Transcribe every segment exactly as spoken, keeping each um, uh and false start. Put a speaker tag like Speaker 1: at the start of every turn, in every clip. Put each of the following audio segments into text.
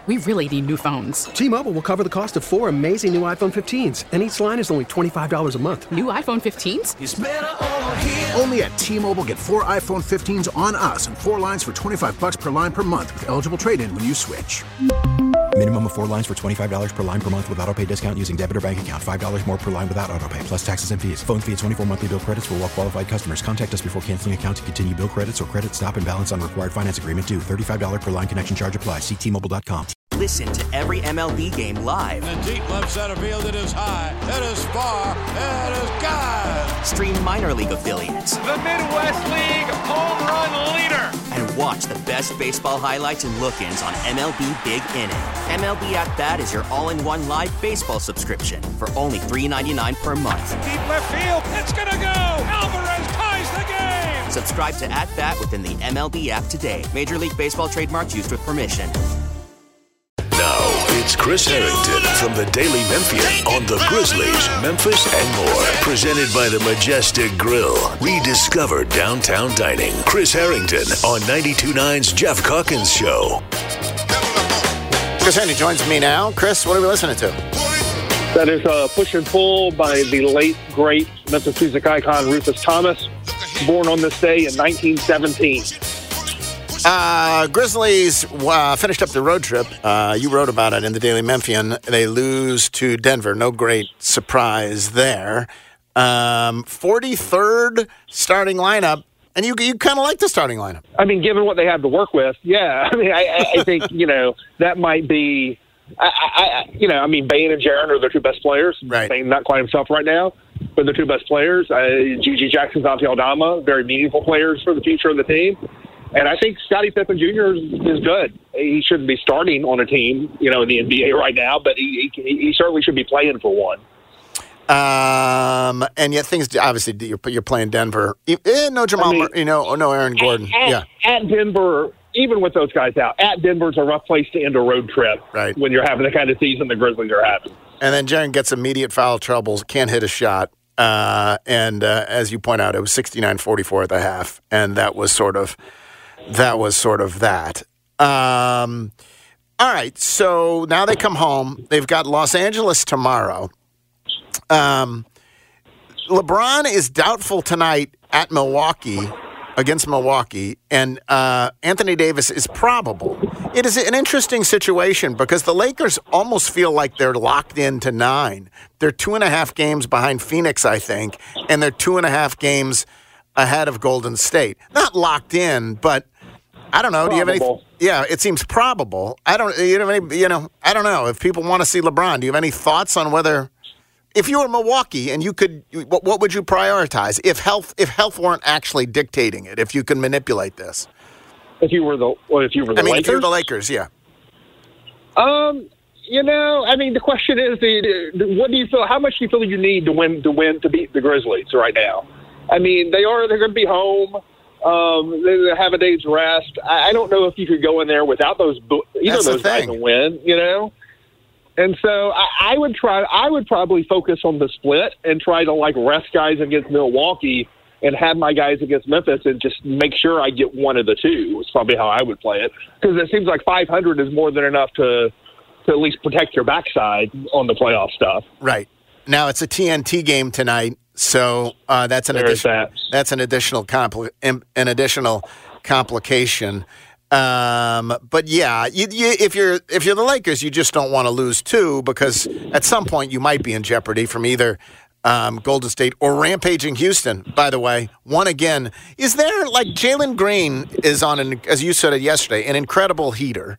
Speaker 1: We really need new phones.
Speaker 2: T-Mobile will cover the cost of four amazing new iPhone fifteens, and each line is only twenty-five dollars a month.
Speaker 1: New iPhone fifteens?
Speaker 3: It's better over here.
Speaker 4: Only at T-Mobile, get four iPhone fifteens on us and four lines for twenty-five dollars per line per month with eligible trade-in when you switch.
Speaker 5: Minimum of four lines for twenty-five dollars per line per month with autopay discount using debit or bank account. five dollars more per line without autopay, plus taxes and fees. Phone fee at twenty-four monthly bill credits for well-qualified customers. Contact us before canceling account to continue bill credits or credit stop and balance on required finance agreement due. thirty-five dollars per line connection charge applies. See T Mobile dot com.
Speaker 6: Listen to every M L B game live.
Speaker 7: In the deep left center field, it is high, it is far, it is gone.
Speaker 6: Stream minor league affiliates.
Speaker 8: The Midwest League home run leader.
Speaker 6: And watch the best baseball highlights and look-ins on M L B Big Inning. M L B At Bat is your all-in-one live baseball subscription for only three dollars and ninety-nine cents per month.
Speaker 8: Deep left field, it's gonna go. Alvarez ties the game.
Speaker 6: Subscribe to At Bat within the M L B app today. Major League Baseball trademarks used with permission.
Speaker 9: Now, it's Chris Harrington from the Daily Memphian on the Grizzlies, Memphis, and more. Presented by the Majestic Grill. Rediscover downtown dining. Chris Harrington on ninety-two point nine's Jeff Calkins Show.
Speaker 10: Chris Harrington joins me now. Chris, what are we listening to?
Speaker 11: That is uh, Push and Pull by the late, great Memphis music icon Rufus Thomas, born on this day in nineteen seventeen.
Speaker 10: Uh, Grizzlies uh, finished up the road trip. Uh, you wrote about it in the Daily Memphian. They lose to Denver. No great surprise there. Um, forty-third starting lineup. And you you kind of like the starting lineup.
Speaker 11: I mean, given what they have to work with, yeah. I mean, I, I think, you know, that might be, I, I, you know, I mean, Bane and Jaren are their two best players.
Speaker 10: Right.
Speaker 11: Bane not quite himself right now, but they're two best players. Uh, Gigi Jackson, Santi Aldama, very meaningful players for the future of the team. And I think Scottie Pippen Junior is, is good. He shouldn't be starting on a team, you know, in the N B A right now, but he, he, he certainly should be playing for one.
Speaker 10: Um, and yet things obviously you're, you're playing Denver. Eh, no Jamal, I mean, you know, no Aaron Gordon.
Speaker 11: At,
Speaker 10: yeah,
Speaker 11: at Denver, even with those guys out, at Denver's a rough place to end a road trip.
Speaker 10: Right.
Speaker 11: When you're having the kind of season the Grizzlies are having.
Speaker 10: And then Jaren gets immediate foul troubles, can't hit a shot. Uh, and uh, as you point out, it was sixty-nine forty-four at the half, and that was sort of. That was sort of that. Um, all right, so now they come home. They've got Los Angeles tomorrow. Um, LeBron is doubtful tonight at Milwaukee, against Milwaukee, and uh, Anthony Davis is probable. It is an interesting situation because the Lakers almost feel like they're locked into nine. They're two and a half games behind Phoenix, I think, and they're two and a half games ahead of Golden State. Not locked in, but I don't know.
Speaker 11: Probable.
Speaker 10: Do you have any? Yeah, it seems probable. I don't. You have any? You know, I don't know. If people want to see LeBron, do you have any thoughts on whether, if you were Milwaukee and you could, what, what would you prioritize if health if health weren't actually dictating it? If you could manipulate this,
Speaker 11: if you were the, well, if you were the
Speaker 10: I mean,
Speaker 11: Lakers?
Speaker 10: if you're the Lakers, yeah.
Speaker 11: Um, you know, I mean, the question is, the, the, what do you feel? How much do you feel you need to win to win to beat the Grizzlies right now? I mean, they are they're going to be home. Um, they have a day's rest. I, I don't know if you could go in there without those either of those guys and win. You know, and so I, I would try. I would probably focus on the split and try to like rest guys against Milwaukee and have my guys against Memphis and just make sure I get one of the two. Is probably how I would play it because it seems like five hundred is more than enough to to at least protect your backside on the playoff stuff.
Speaker 10: Right. Now it's a T N T game tonight. So uh, that's an addition,
Speaker 11: that.
Speaker 10: that's an additional compli- an additional complication. Um, but yeah, you, you, if you're if you're the Lakers, you just don't want to lose two because at some point you might be in jeopardy from either um, Golden State or rampaging Houston. By the way, one again. Is there like Jalen Green is on an, as you said it yesterday, an incredible heater.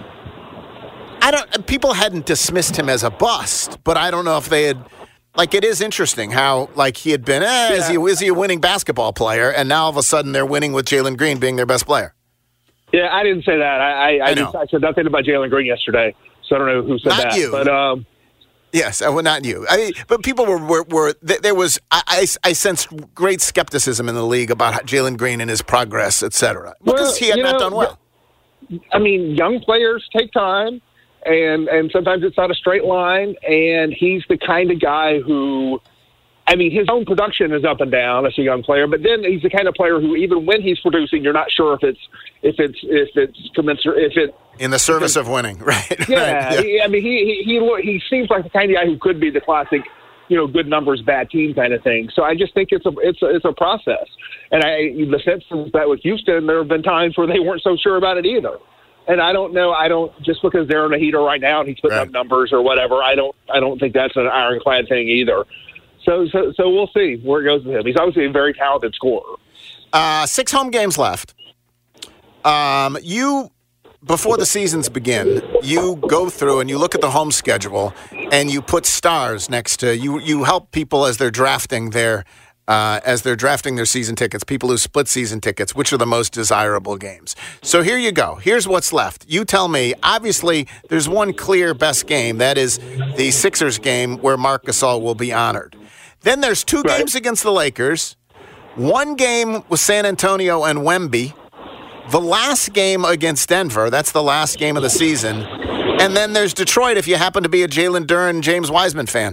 Speaker 10: I don't. People hadn't dismissed him as a bust, but I don't know if they had. Like, it is interesting how, like, he had been, eh, yeah. is, he, is he a winning basketball player? And now, all of a sudden, they're winning with Jalen Green being their best player.
Speaker 11: Yeah, I didn't say that. I I, I,
Speaker 10: I,
Speaker 11: just, I said nothing about Jalen Green yesterday, so I don't know who said
Speaker 10: not
Speaker 11: that.
Speaker 10: You.
Speaker 11: But, um,
Speaker 10: yes, well, not you. I mean, but people were, were, were there was, I, I, I sensed great skepticism in the league about Jalen Green and his progress, et cetera. Because
Speaker 11: well,
Speaker 10: he had
Speaker 11: you
Speaker 10: not
Speaker 11: know,
Speaker 10: done well.
Speaker 11: I mean, young players take time, and, and sometimes it's not a straight line, and he's the kind of guy who I mean, his own production is up and down as a young player, but then he's the kind of player who, even when he's producing, you're not sure if it's if it's if it's commensurate if it
Speaker 10: in the service of winning, right?
Speaker 11: Yeah,
Speaker 10: right. yeah.
Speaker 11: He, I mean, he he he he seems like the kind of guy who could be the classic, you know, good numbers, bad team kind of thing. So I just think it's a it's a, it's a process. And I the sense is that with Houston, there have been times where they weren't so sure about it either. And I don't know. I don't just because they're in a heater right now and he's putting
Speaker 10: right.
Speaker 11: up numbers or whatever. I don't. I don't think that's an ironclad thing either. So, so, so we'll see where it goes with him. He's obviously a very talented scorer.
Speaker 10: Uh, six home games left. Um, you, before the seasons begin, you go through and you look at the home schedule and you put stars next to you. You help people as they're drafting their uh, as they're drafting their season tickets. People who split season tickets, which are the most desirable games. So here you go. Here's what's left. You tell me. Obviously, there's one clear best game. That is the Sixers game where Marc Gasol will be honored. Then there's two
Speaker 11: right.
Speaker 10: games against the Lakers, one game with San Antonio and Wemby, the last game against Denver, that's the last game of the season, and then there's Detroit if you happen to be a Jalen Duren, James Wiseman fan.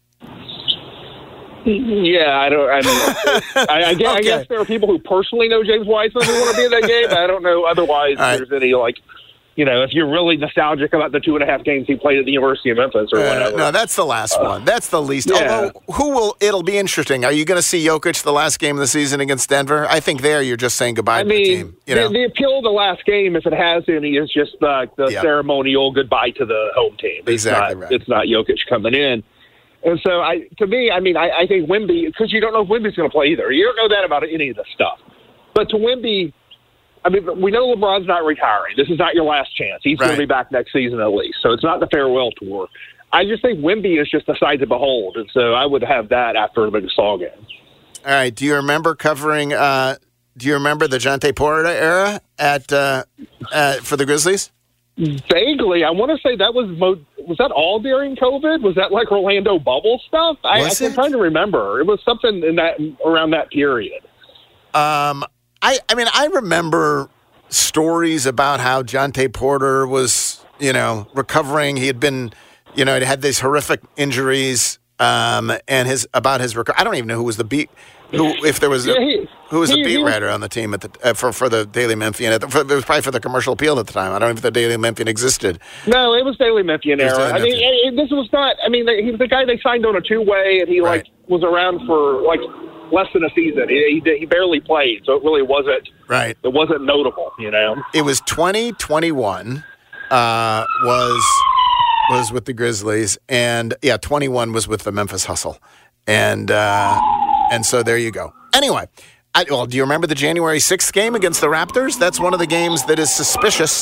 Speaker 11: Yeah, I don't. I mean, I, I, guess, okay. I guess there are people who personally know James Wiseman who want to be in that game. I don't know otherwise. Right. There's any like. You know, if you're really nostalgic about the two and a half games he played at the University of Memphis or whatever.
Speaker 10: Uh, no, that's the last
Speaker 11: uh,
Speaker 10: one. That's the least.
Speaker 11: Yeah.
Speaker 10: Although, who will? It'll be interesting. Are you going to see Jokic the last game of the season against Denver? I think there you're just saying goodbye
Speaker 11: I
Speaker 10: to
Speaker 11: mean,
Speaker 10: the team. You
Speaker 11: the,
Speaker 10: know?
Speaker 11: the appeal of the last game, if it has any, is just uh, the
Speaker 10: yep.
Speaker 11: ceremonial goodbye to the home team. It's
Speaker 10: exactly
Speaker 11: not,
Speaker 10: right.
Speaker 11: It's not Jokic coming in. And so, I, to me, I mean, I, I think Wemby, because you don't know if Wemby's going to play either. You don't know that about any of this stuff. But to Wemby, I mean, we know LeBron's not retiring. This is not your last chance. He's right. going to be back next season at least. So it's not the farewell tour. I just think Wemby is just a sight to behold. And so I would have that after the Gasol game.
Speaker 10: All right. Do you remember covering uh, – do you remember the Jontay Porter era at uh, uh, for the Grizzlies?
Speaker 11: Vaguely. I want to say that was mo- – was that all during COVID? Was that like Orlando bubble stuff? I,
Speaker 10: Was
Speaker 11: I'm
Speaker 10: it?
Speaker 11: trying to remember. It was something in that around that period.
Speaker 10: Um I, I mean, I remember stories about how Jontay Porter was, you know, recovering. He had been, you know, he had these horrific injuries, um, and his about his recovery. I don't even know who was the beat, who if there was, a,
Speaker 11: Yeah, he-
Speaker 10: who was
Speaker 11: he-
Speaker 10: the beat
Speaker 11: he was-
Speaker 10: writer on the team at the uh, for for the Daily Memphian. At the, for, it was probably for the Commercial Appeal at the time. I don't know if the Daily Memphian existed.
Speaker 11: No, it was Daily Memphian
Speaker 10: It was
Speaker 11: era.
Speaker 10: Daily
Speaker 11: I mean,
Speaker 10: Memphian.
Speaker 11: it, it- this was not. I mean, he was the guy they signed on a two-way, and he
Speaker 10: Right.
Speaker 11: like was around for like less than a season. He, he he barely played, so it really wasn't.
Speaker 10: Right.
Speaker 11: It wasn't notable, you know.
Speaker 10: It was twenty twenty-one. Uh, was was with the Grizzlies, and yeah, twenty-one was with the Memphis Hustle, and uh, and so there you go. Anyway. I, well, do you remember the January sixth game against the Raptors? That's one of the games that is suspicious.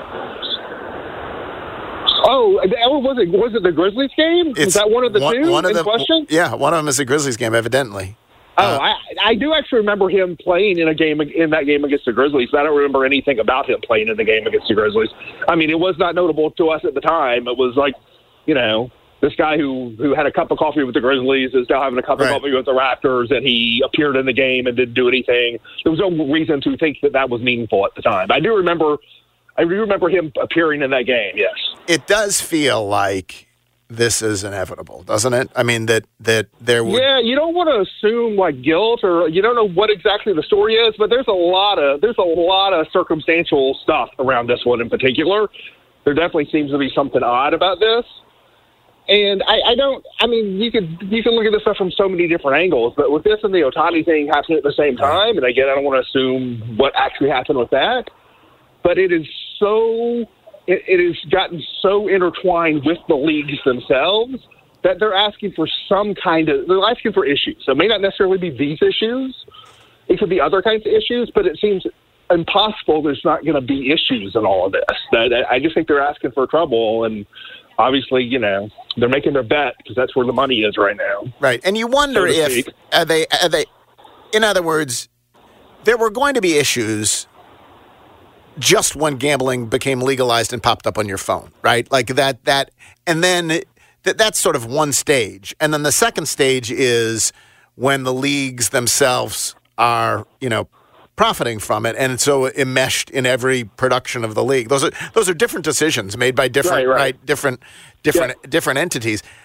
Speaker 11: Oh, was it was it the Grizzlies game?
Speaker 10: It's
Speaker 11: was that one of the
Speaker 10: one,
Speaker 11: two
Speaker 10: one of
Speaker 11: in
Speaker 10: the,
Speaker 11: question?
Speaker 10: Yeah, one of them is the Grizzlies game, evidently.
Speaker 11: Oh,
Speaker 10: Uh,
Speaker 11: I I do actually remember him playing in a game in that game against the Grizzlies. But I don't remember anything about him playing in the game against the Grizzlies. I mean, it was not notable to us at the time. It was like, you know, this guy who who had a cup of coffee with the Grizzlies is now having a cup
Speaker 10: Right.
Speaker 11: of coffee with the Raptors, and he appeared in the game and didn't do anything. There was no reason to think that that was meaningful at the time. I do remember, I do remember him appearing in that game. Yes,
Speaker 10: it does feel like this is inevitable, doesn't it? I mean, that that there would.
Speaker 11: Yeah, you don't want to assume like guilt, or you don't know what exactly the story is, but there's a lot of there's a lot of circumstantial stuff around this one in particular. There definitely seems to be something odd about this. And I, I don't. I mean, you could you can look at this stuff from so many different angles, but with this and the Ohtani thing happening at the same time, and again, I don't want to assume what actually happened with that, but it is so it, it has gotten so intertwined with the leagues themselves that they're asking for some kind of they're asking for issues. So it may not necessarily be these issues; it could be other kinds of issues, but it seems impossible there's not going to be issues in all of this. That I just think they're asking for trouble and. Obviously, you know, they're making their bet because that's where the money is right now.
Speaker 10: Right. And you wonder
Speaker 11: So to
Speaker 10: if
Speaker 11: speak.
Speaker 10: are they are they in other words, there were going to be issues just when gambling became legalized and popped up on your phone, right? Like that that and then that that's sort of one stage. And then the second stage is when the leagues themselves are, you know, profiting from it, and so enmeshed in every production of the league. Those are those are different decisions made by different
Speaker 11: Right, right.
Speaker 10: right different different
Speaker 11: Yeah.
Speaker 10: different entities.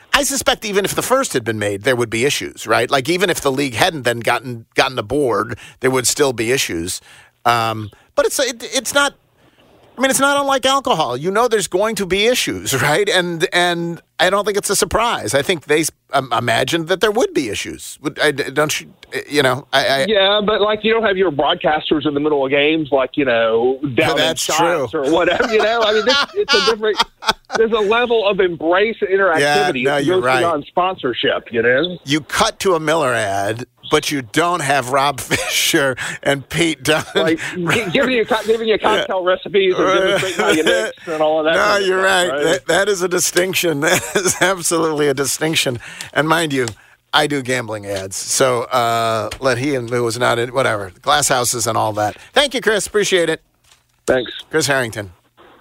Speaker 10: I suspect even if the first had been made, there would be issues, right? Like even if the league hadn't then gotten gotten aboard, there would still be issues. Um, but it's it, it's not. I mean, it's not unlike alcohol. You know, there's going to be issues, right? And and I don't think it's a surprise. I think they um, imagined that there would be issues. Would, I, don't you? You know, I, I
Speaker 11: yeah, but like you don't have your broadcasters in the middle of games, like you know, down
Speaker 10: that's
Speaker 11: in shots
Speaker 10: true.
Speaker 11: or whatever. You know, I mean, this, it's a different. There's a level of embrace and interactivity
Speaker 10: yeah, no,
Speaker 11: that
Speaker 10: you're
Speaker 11: goes
Speaker 10: right.
Speaker 11: beyond sponsorship. You know,
Speaker 10: you cut to a Miller ad, but you don't have Rob Fisher and Pete Dunne.
Speaker 11: Like g- giving you giving you cocktail yeah. recipes and demonstrating how you mix and all of that.
Speaker 10: No,
Speaker 11: kind of
Speaker 10: you're
Speaker 11: stuff,
Speaker 10: right.
Speaker 11: right?
Speaker 10: That, that is a distinction. That is absolutely a distinction. And mind you, I do gambling ads, so uh, let he and Lou was not in, whatever, glass houses and all that. Thank you, Chris. Appreciate it.
Speaker 11: Thanks.
Speaker 10: Chris Harrington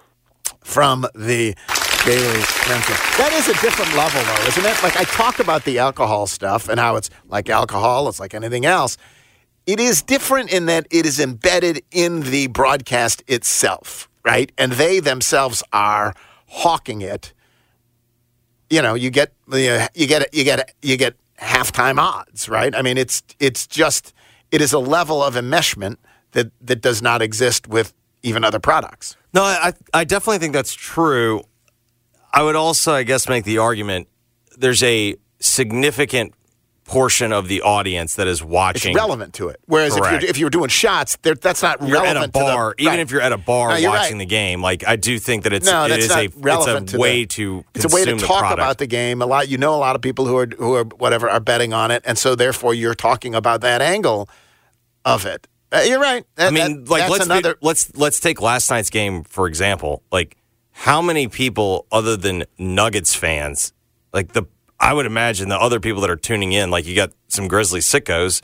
Speaker 10: from the Daily Memphis. That is a different level, though, isn't it? Like, I talk about the alcohol stuff and how it's like alcohol, it's like anything else. It is different in that it is embedded in the broadcast itself, right? And they themselves are hawking it. You know, you get you get you get you get halftime odds, right? I mean, it's it's just it is a level of enmeshment that that does not exist with even other products.
Speaker 3: No, I I definitely think that's true. I would also, I guess, make the argument there's a significant portion of the audience that is watching.
Speaker 10: It's relevant to it. Whereas if you're, if you're doing shots, that's not
Speaker 3: you're
Speaker 10: relevant
Speaker 3: at a bar,
Speaker 10: to the,
Speaker 3: even
Speaker 10: right.
Speaker 3: if you're at a bar
Speaker 10: no,
Speaker 3: watching
Speaker 10: right.
Speaker 3: the game. Like I do think that it's
Speaker 10: no,
Speaker 3: it
Speaker 10: that's
Speaker 3: is
Speaker 10: not
Speaker 3: a
Speaker 10: relevant
Speaker 3: it's a
Speaker 10: to
Speaker 3: way
Speaker 10: the,
Speaker 3: to
Speaker 10: it's a way to talk
Speaker 3: product.
Speaker 10: about the game. A lot you know a lot of people who are who are whatever are betting on it, and so therefore you're talking about that angle of it. Uh, you're right. That,
Speaker 3: I mean,
Speaker 10: that,
Speaker 3: like
Speaker 10: that's
Speaker 3: let's
Speaker 10: another.
Speaker 3: Be, let's let's take last night's game for example. Like how many people other than Nuggets fans, like the I would imagine the other people that are tuning in, like you got some Grizzly sickos,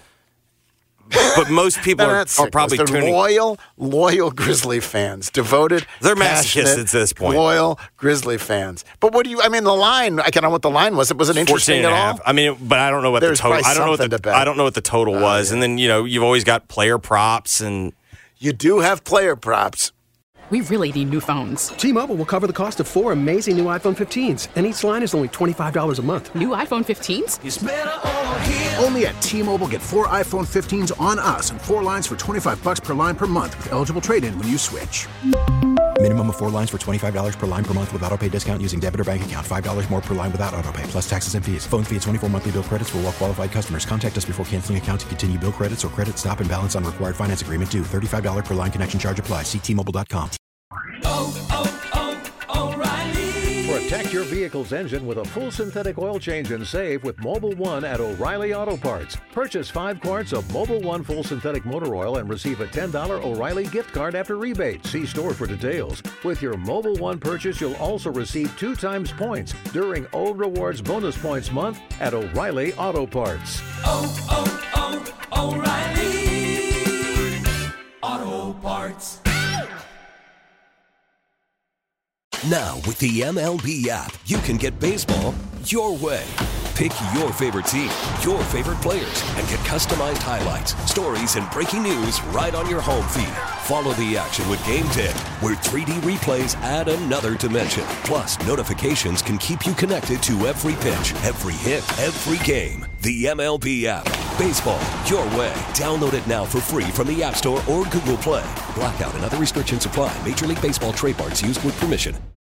Speaker 3: but most people are, are probably
Speaker 10: They're
Speaker 3: tuning.
Speaker 10: loyal, loyal Grizzly fans, devoted.
Speaker 3: They're masochists at this point.
Speaker 10: Loyal Grizzly fans. But what do you? I mean, the line. I can't know what the line was. It was it interesting
Speaker 3: and
Speaker 10: at
Speaker 3: a
Speaker 10: all?
Speaker 3: half. I mean, but I don't know what
Speaker 10: There's
Speaker 3: the total. I don't know what the,
Speaker 10: to bet.
Speaker 3: I don't know what the total
Speaker 10: uh,
Speaker 3: was.
Speaker 10: yeah.
Speaker 3: And then you know you've always got player props and
Speaker 10: you do have player props.
Speaker 1: We really need new phones.
Speaker 2: T-Mobile will cover the cost of four amazing new iPhone fifteens, and each line is only twenty-five dollars a month.
Speaker 1: New iPhone fifteens?
Speaker 4: It's better over here. Only at T-Mobile, get four iPhone fifteens on us and four lines for twenty-five bucks per line per month with eligible trade-in when you switch.
Speaker 5: Minimum of four lines for twenty-five dollars per line per month with autopay discount using debit or bank account. five dollars more per line without autopay, plus taxes and fees. Phone fee at twenty-four monthly bill credits for well-qualified customers. Contact us before canceling account to continue bill credits or credit stop and balance on required finance agreement due. thirty-five dollars per line connection charge applies. See T Mobile dot com.
Speaker 12: Oh, oh, oh, O'Reilly.
Speaker 13: Protect your vehicle's engine with a full synthetic oil change and save with Mobil One at O'Reilly Auto Parts. Purchase five quarts of Mobil One full synthetic motor oil and receive a ten dollars O'Reilly gift card after rebate. See store for details. With your Mobil One purchase, you'll also receive two times points during O Rewards Bonus Points Month at O'Reilly Auto Parts.
Speaker 12: Oh, oh, oh, O'Reilly Auto Parts.
Speaker 14: Now, with the M L B app, you can get baseball your way. Pick your favorite team, your favorite players, and get customized highlights, stories, and breaking news right on your home feed. Follow the action with Game Day, where three D replays add another dimension. Plus, notifications can keep you connected to every pitch, every hit, every game. The M L B app. Baseball your way. Download it now for free from the App Store or Google Play. Blackout and other restrictions apply. Major League Baseball trademarks used with permission.